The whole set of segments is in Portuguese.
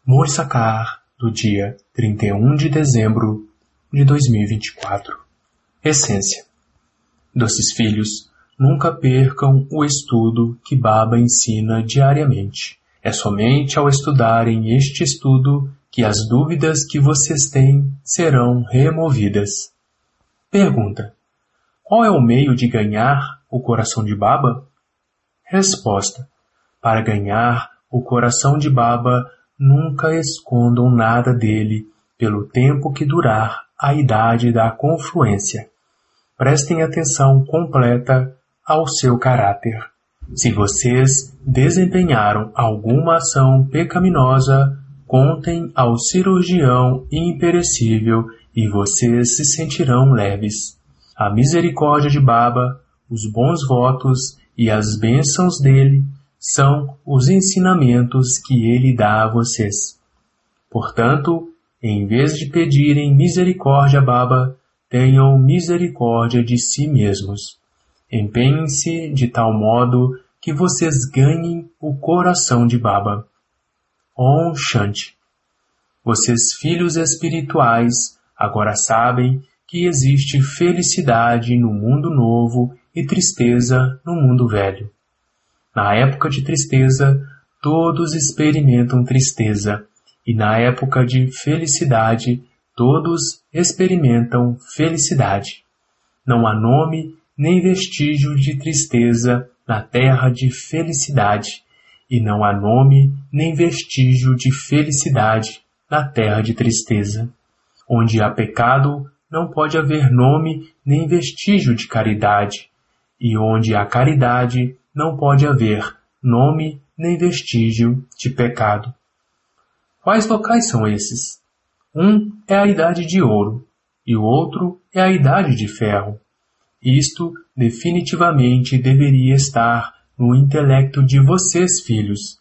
Morsakar, do dia 31 de dezembro de 2024. Essência. Doces filhos, nunca percam o estudo que Baba ensina diariamente. É somente ao estudarem este estudo que as dúvidas que vocês têm serão removidas. Pergunta: qual é o meio de ganhar o coração de Baba? Resposta: para ganhar o coração de Baba, nunca escondam nada dele pelo tempo que durar a idade da confluência. Prestem atenção completa ao seu caráter. Se vocês desempenharam alguma ação pecaminosa, contem ao cirurgião imperecível e vocês se sentirão leves. A misericórdia de Baba, os bons votos e as bênçãos dele são os ensinamentos que ele dá a vocês. Portanto, em vez de pedirem misericórdia a Baba, tenham misericórdia de si mesmos. Empenhem-se de tal modo que vocês ganhem o coração de Baba. Om Shanti. Vocês, filhos espirituais, agora sabem que existe felicidade no mundo novo e tristeza no mundo velho. Na época de tristeza, todos experimentam tristeza, e na época de felicidade, todos experimentam felicidade. Não há nome nem vestígio de tristeza na terra de felicidade, e não há nome nem vestígio de felicidade na terra de tristeza. Onde há pecado, não pode haver nome nem vestígio de caridade, e onde há caridade, não pode haver nome nem vestígio de pecado. Quais locais são esses? Um é a idade de ouro, e o outro é a idade de ferro. Isto definitivamente deveria estar no intelecto de vocês, filhos.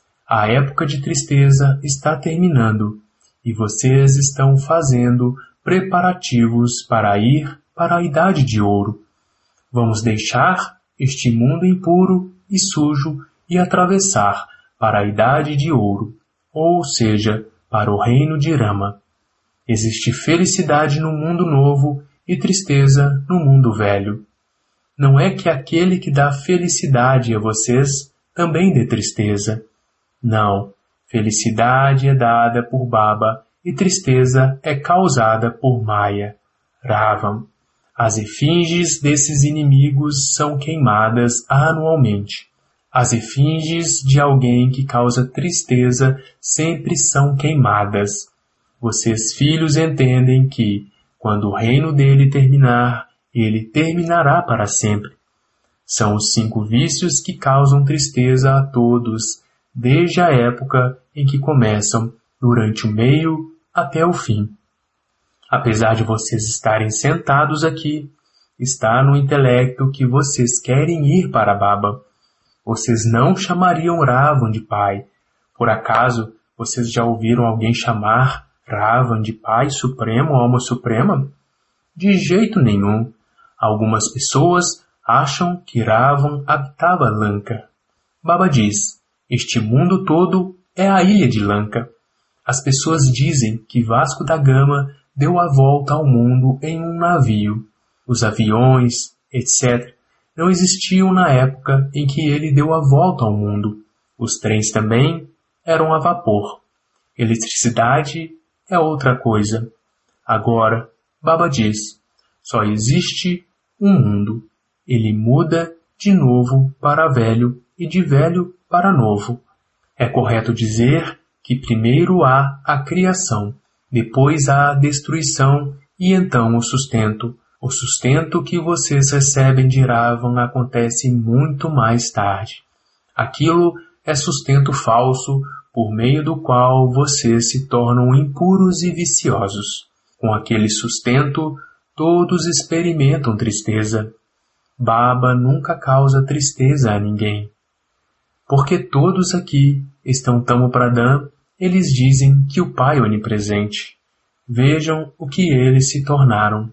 A época de tristeza está terminando, e vocês estão fazendo preparativos para ir para a idade de ouro. Vamos deixar este mundo impuro e sujo e atravessar para a idade de ouro, ou seja, para o reino de Rama. Existe felicidade no mundo novo e tristeza no mundo velho. Não é que aquele que dá felicidade a vocês também dê tristeza. Não, felicidade é dada por Baba e tristeza é causada por Maya, Ravam. As efígies desses inimigos são queimadas anualmente. As efígies de alguém que causa tristeza sempre são queimadas. Vocês, filhos, entendem que, quando o reino dele terminar, ele terminará para sempre. São os 5 vícios que causam tristeza a todos, desde a época em que começam, durante o meio até o fim. Apesar de vocês estarem sentados aqui, está no intelecto que vocês querem ir para Baba. Vocês não chamariam Ravan de pai. Por acaso, vocês já ouviram alguém chamar Ravan de pai supremo ou alma suprema? De jeito nenhum. Algumas pessoas acham que Ravan habitava Lanka. Baba diz: este mundo todo é a ilha de Lanka. As pessoas dizem que Vasco da Gama deu a volta ao mundo em um navio. Os aviões, etc., não existiam na época em que ele deu a volta ao mundo. Os trens também eram a vapor. Eletricidade é outra coisa. Agora, Baba diz, só existe um mundo. Ele muda de novo para velho e de velho para novo. É correto dizer que primeiro há a criação, depois há a destruição e então o sustento. O sustento que vocês recebem de Ravan acontece muito mais tarde. Aquilo é sustento falso, por meio do qual vocês se tornam impuros e viciosos. Com aquele sustento, todos experimentam tristeza. Baba nunca causa tristeza a ninguém. Porque todos aqui estão Tamo Pradhan, eles dizem que o Pai é onipresente. Vejam o que eles se tornaram.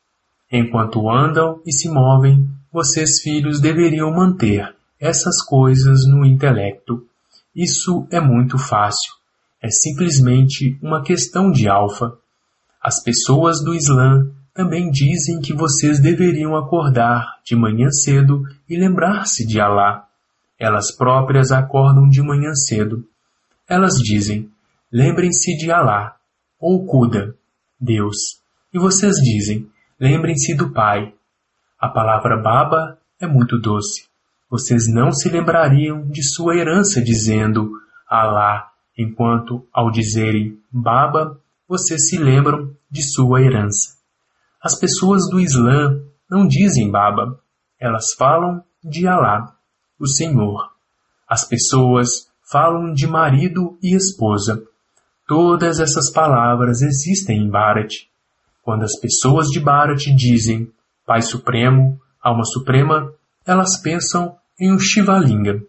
Enquanto andam e se movem, vocês, filhos, deveriam manter essas coisas no intelecto. Isso é muito fácil. é simplesmente uma questão de alfa. As pessoas do Islã também dizem que vocês deveriam acordar de manhã cedo e lembrar-se de Alá. Elas próprias acordam de manhã cedo. Elas dizem, lembrem-se de Alá, ou Kuda, Deus. E vocês dizem, lembrem-se do Pai. A palavra Baba é muito doce. Vocês não se lembrariam de sua herança dizendo Alá, enquanto ao dizerem Baba, vocês se lembram de sua herança. As pessoas do Islã não dizem Baba, elas falam de Alá, o Senhor. As pessoas falam de marido e esposa. Todas essas palavras existem em Bharat. Quando as pessoas de Bharat dizem Pai Supremo, Alma Suprema, elas pensam em um Shivalinga.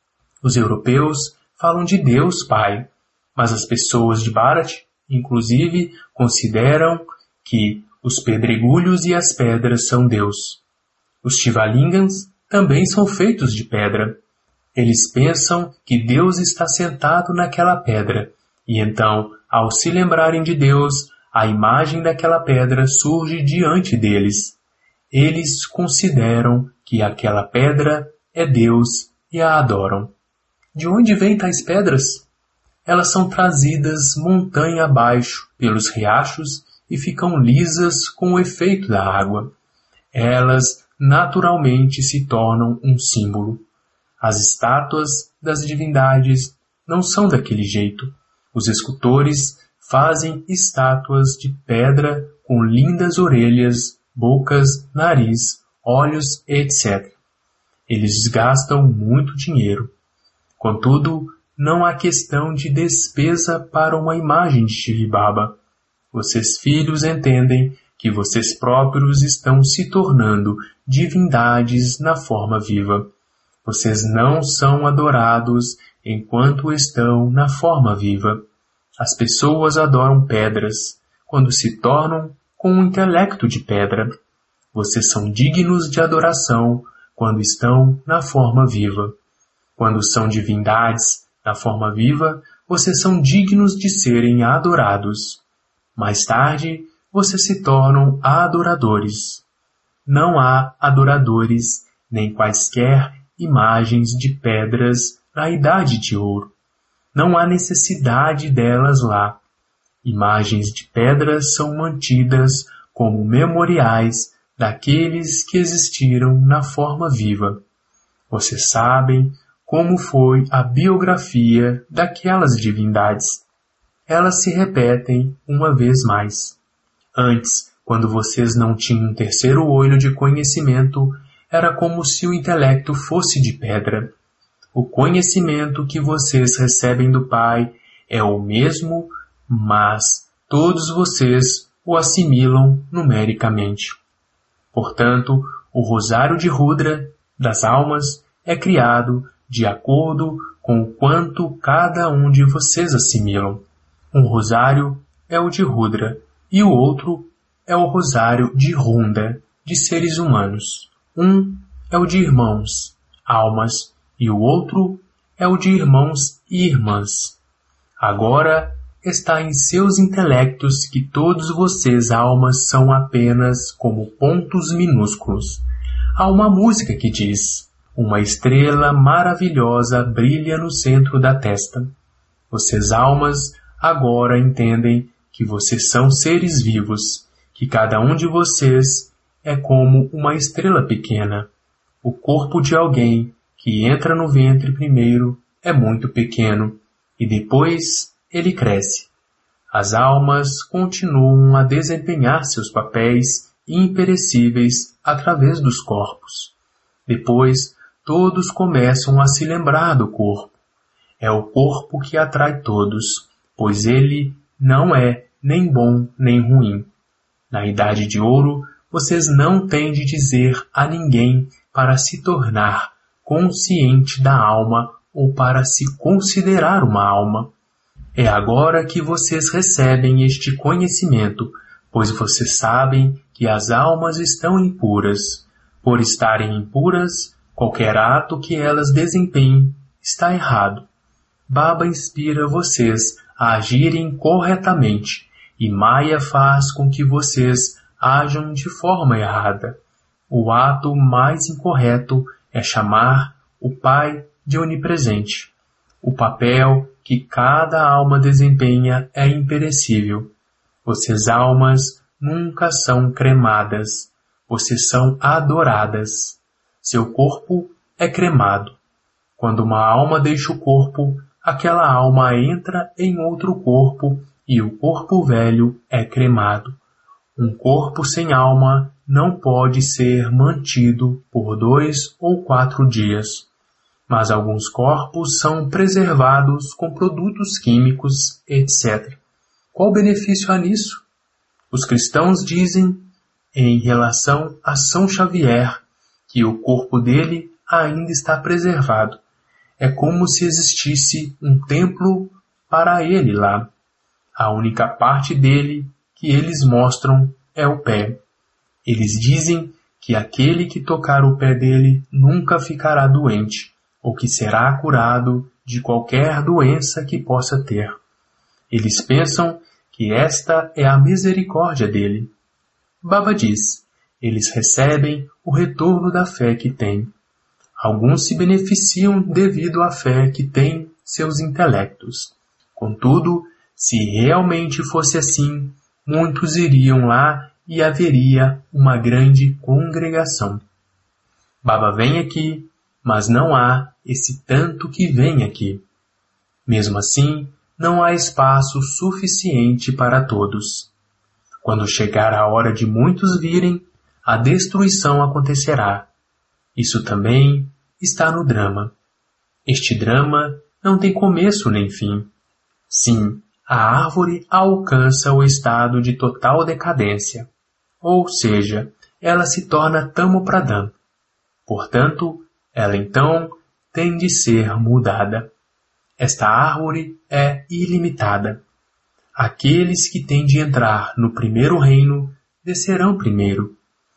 Os europeus falam de Deus Pai, mas as pessoas de Bharat, inclusive, consideram que os pedregulhos e as pedras são Deus. Os Shivalingams também são feitos de pedra. Eles pensam que Deus está sentado naquela pedra, e então, ao se lembrarem de Deus, a imagem daquela pedra surge diante deles. Eles consideram que aquela pedra é Deus e a adoram. De onde vêm tais pedras? Elas são trazidas montanha abaixo pelos riachos e ficam lisas com o efeito da água. Elas naturalmente se tornam um símbolo. As estátuas das divindades não são daquele jeito. Os escultores fazem estátuas de pedra com lindas orelhas, bocas, nariz, olhos, etc. Eles gastam muito dinheiro. Contudo, não há questão de despesa para uma imagem de Shiv Baba. Vocês filhos entendem que vocês próprios estão se tornando divindades na forma viva. Vocês não são adorados enquanto estão na forma viva. As pessoas adoram pedras quando se tornam com um intelecto de pedra. Vocês são dignos de adoração quando estão na forma viva. Quando são divindades na forma viva, vocês são dignos de serem adorados. Mais tarde, vocês se tornam adoradores. Não há adoradores, nem quaisquer imagens de pedras na Idade de Ouro. Não há necessidade delas lá. Imagens de pedras são mantidas como memoriais daqueles que existiram na forma viva. Vocês sabem como foi a biografia daquelas divindades. Elas se repetem uma vez mais. Antes, quando vocês não tinham um terceiro olho de conhecimento, era como se o intelecto fosse de pedra. O conhecimento que vocês recebem do Pai é o mesmo, mas todos vocês o assimilam numericamente. Portanto, o rosário de Rudra, das almas, é criado de acordo com o quanto cada um de vocês assimilam. Um rosário é o de Rudra e o outro é o rosário de Runda, de seres humanos. Um é o de irmãos, almas, e o outro é o de irmãos e irmãs. Agora está em seus intelectos que todos vocês, almas, são apenas como pontos minúsculos. Há uma música que diz: uma estrela maravilhosa brilha no centro da testa. Vocês, almas, agora entendem que vocês são seres vivos, que cada um de vocês é como uma estrela pequena. O corpo de alguém que entra no ventre primeiro é muito pequeno, e depois ele cresce. As almas continuam a desempenhar seus papéis imperecíveis através dos corpos. Depois, todos começam a se lembrar do corpo. É o corpo que atrai todos, pois ele não é nem bom nem ruim. Na Idade de Ouro, vocês não têm de dizer a ninguém para se tornar consciente da alma ou para se considerar uma alma. É agora que vocês recebem este conhecimento, pois vocês sabem que as almas estão impuras. Por estarem impuras, qualquer ato que elas desempenhem está errado. Baba inspira vocês a agirem corretamente, e Maya faz com que vocês ajam de forma errada. O ato mais incorreto é chamar o Pai de onipresente. O papel que cada alma desempenha é imperecível. Vocês almas nunca são cremadas. Vocês são adoradas. Seu corpo é cremado. Quando uma alma deixa o corpo, aquela alma entra em outro corpo e o corpo velho é cremado. Um corpo sem alma não pode ser mantido por 2 ou 4 dias, mas alguns corpos são preservados com produtos químicos, etc. Qual benefício há nisso? Os cristãos dizem, em relação a São Xavier, que o corpo dele ainda está preservado. É como se existisse um templo para ele lá. A única parte dele que eles mostram é o pé. Eles dizem que aquele que tocar o pé dele nunca ficará doente, ou que será curado de qualquer doença que possa ter. Eles pensam que esta é a misericórdia dele. Baba diz, eles recebem o retorno da fé que têm. Alguns se beneficiam devido à fé que têm seus intelectos. Contudo, se realmente fosse assim, muitos iriam lá e haveria uma grande congregação. Baba vem aqui, mas não há esse tanto que vem aqui. Mesmo assim, não há espaço suficiente para todos. Quando chegar a hora de muitos virem, a destruição acontecerá. Isso também está no drama. Este drama não tem começo nem fim. Sim, a árvore alcança o estado de total decadência, ou seja, ela se torna Tamo Pradhan. Portanto, ela então tem de ser mudada. Esta árvore é ilimitada. Aqueles que têm de entrar no primeiro reino descerão primeiro.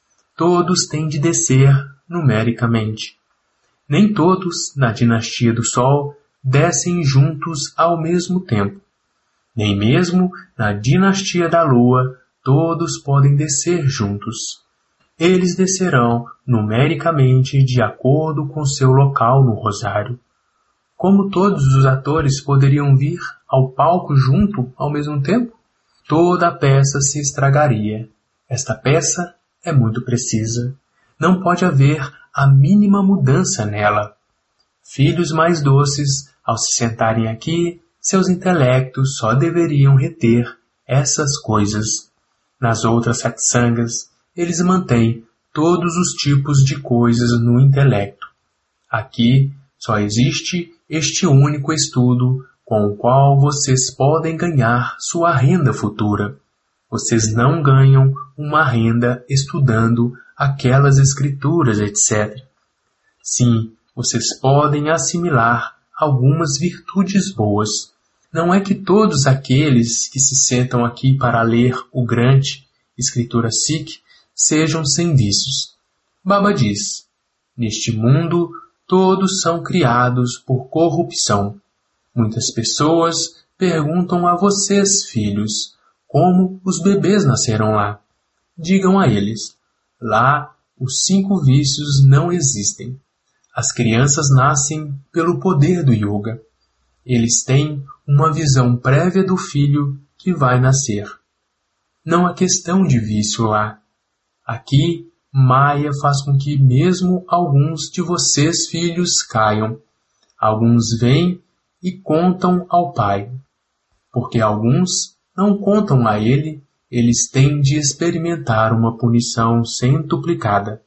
Todos têm de descer numericamente. Nem todos, na dinastia do Sol, descem juntos ao mesmo tempo. Nem mesmo na dinastia da Lua, todos podem descer juntos. Eles descerão numericamente de acordo com seu local no rosário. Como todos os atores poderiam vir ao palco junto ao mesmo tempo? Toda a peça se estragaria. Esta peça é muito precisa. Não pode haver a mínima mudança nela. Filhos mais doces, ao se sentarem aqui, seus intelectos só deveriam reter essas coisas. Nas outras satsangas, eles mantêm todos os tipos de coisas no intelecto. Aqui só existe este único estudo com o qual vocês podem ganhar sua renda futura. Vocês não ganham uma renda estudando aquelas escrituras, etc. Sim, vocês podem assimilar algumas virtudes boas. Não é que todos aqueles que se sentam aqui para ler o Granth, escritura Sikh, sejam sem vícios. Baba diz, neste mundo todos são criados por corrupção. Muitas pessoas perguntam a vocês, filhos, como os bebês nasceram lá. Digam a eles, lá os 5 vícios não existem. As crianças nascem pelo poder do yoga. Eles têm uma visão prévia do filho que vai nascer. Não há questão de vício lá. Aqui, Maya faz com que mesmo alguns de vocês, filhos, caiam. Alguns vêm e contam ao pai. Porque alguns não contam a ele, eles têm de experimentar uma punição centuplicada.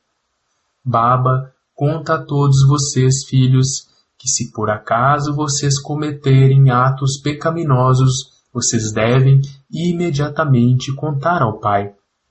Baba conta a todos vocês, filhos, que se por acaso vocês cometerem atos pecaminosos, vocês devem imediatamente contar ao pai.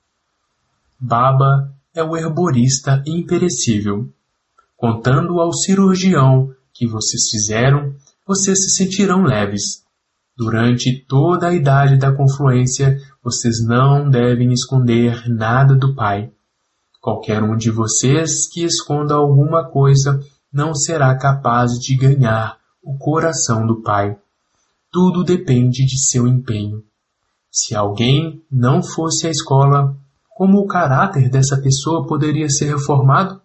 Baba é o herborista imperecível. Contando ao cirurgião que vocês fizeram, vocês se sentirão leves. Durante toda a idade da confluência, vocês não devem esconder nada do pai. Qualquer um de vocês que esconda alguma coisa não será capaz de ganhar o coração do pai. tudo depende de seu empenho. Se alguém não fosse à escola, como o caráter dessa pessoa poderia ser formado?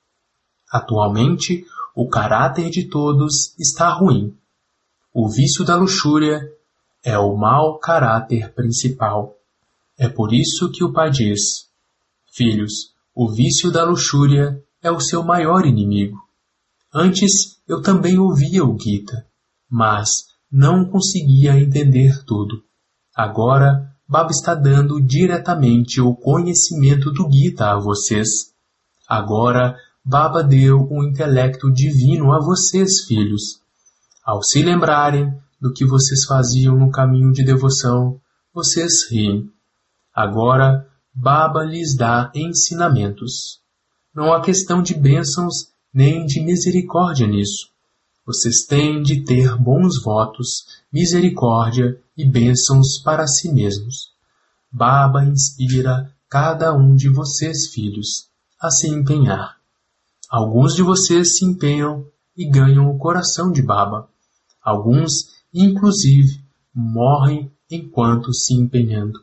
Atualmente, o caráter de todos está ruim. O vício da luxúria é o mau caráter principal. É por isso que o pai diz: filhos, o vício da luxúria é o seu maior inimigo. Antes eu também ouvia o Gita, mas não conseguia entender tudo. Agora, Baba está dando diretamente o conhecimento do Gita a vocês. Agora, Baba deu o intelecto divino a vocês, filhos. Ao se lembrarem do que vocês faziam no caminho de devoção, vocês riem. Agora, Baba lhes dá ensinamentos. Não há questão de bênçãos nem de misericórdia nisso. Vocês têm de ter bons votos, misericórdia e bênçãos para si mesmos. Baba inspira cada um de vocês, filhos, a se empenhar. Alguns de vocês se empenham e ganham o coração de Baba. Alguns, inclusive, morrem enquanto se empenhando.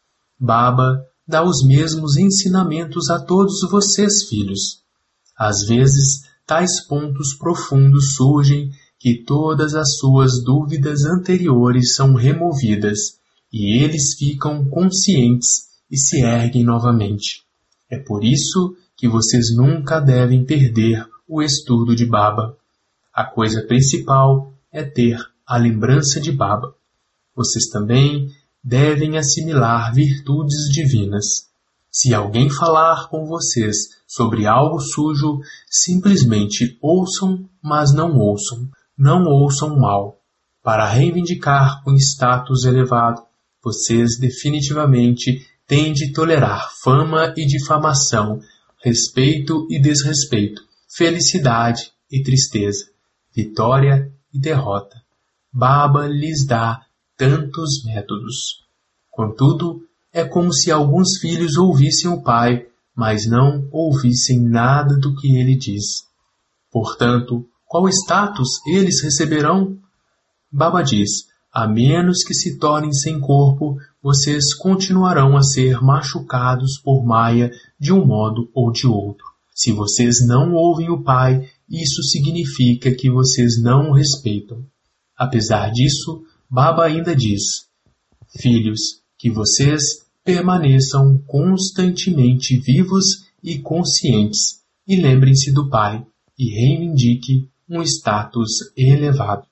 Baba dá os mesmos ensinamentos a todos vocês, filhos. Às vezes, tais pontos profundos surgem que todas as suas dúvidas anteriores são removidas e eles ficam conscientes e se erguem novamente. É por isso que vocês nunca devem perder o estudo de Baba. A coisa principal é ter a lembrança de Baba. Vocês também devem assimilar virtudes divinas. Se alguém falar com vocês sobre algo sujo, simplesmente ouçam, mas não ouçam. Não ouçam mal. Para reivindicar um status elevado, vocês definitivamente têm de tolerar fama e difamação, respeito e desrespeito, felicidade e tristeza, vitória e derrota. Baba lhes dá tantos métodos. Contudo, é como se alguns filhos ouvissem o pai, mas não ouvissem nada do que ele diz. Portanto, qual status eles receberão? Baba diz: a menos que se tornem sem corpo, vocês continuarão a ser machucados por Maya de um modo ou de outro. Se vocês não ouvem o pai, isso significa que vocês não o respeitam. Apesar disso, Baba ainda diz: filhos, que vocês permaneçam constantemente vivos e conscientes, e lembrem-se do pai, e reivindique um status elevado.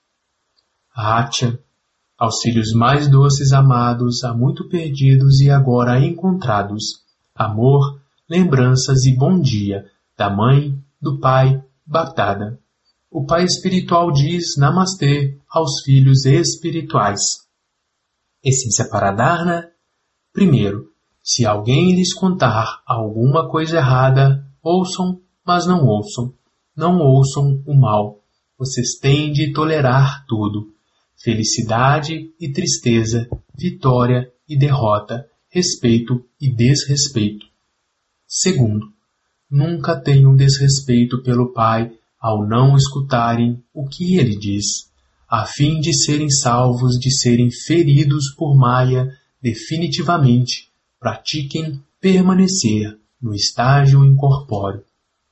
Atya, aos filhos mais doces amados, há muito perdidos e agora encontrados, amor, lembranças e bom dia, da mãe, do pai, Bapdada. O pai espiritual diz Namastê aos filhos espirituais. Essência para Dharna. Primeiro, se alguém lhes contar alguma coisa errada, ouçam, mas não ouçam. Não ouçam o mal. Vocês têm de tolerar tudo. Felicidade e tristeza, vitória e derrota, respeito e desrespeito. Segundo, nunca tenham desrespeito pelo pai ao não escutarem o que ele diz, a fim de serem salvos de serem feridos por Maya definitivamente. Pratiquem permanecer no estágio incorpóreo.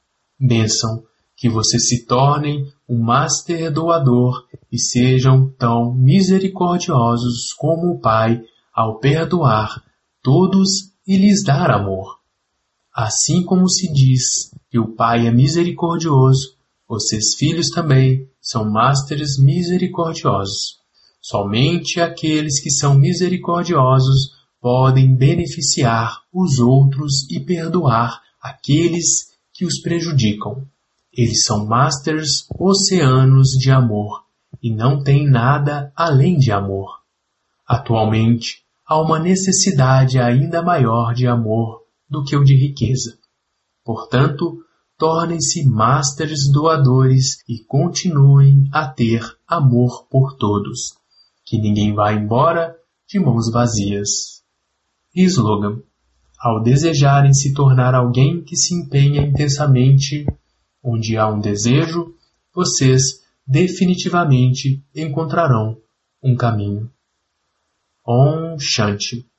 Bênção, que vocês se tornem um Master doador e sejam tão misericordiosos como o Pai ao perdoar todos e lhes dar amor. Assim como se diz que o Pai é misericordioso, vocês filhos também são Masters misericordiosos. Somente aqueles que são misericordiosos podem beneficiar os outros e perdoar aqueles que os prejudicam. Eles são Masters oceanos de amor e não têm nada além de amor. Atualmente, há uma necessidade ainda maior de amor do que o de riqueza. Portanto, tornem-se Masters doadores e continuem a ter amor por todos. Que ninguém vá embora de mãos vazias. Slogan: ao desejarem se tornar alguém que se empenha intensamente, onde há um desejo, vocês definitivamente encontrarão um caminho. Om Shanti.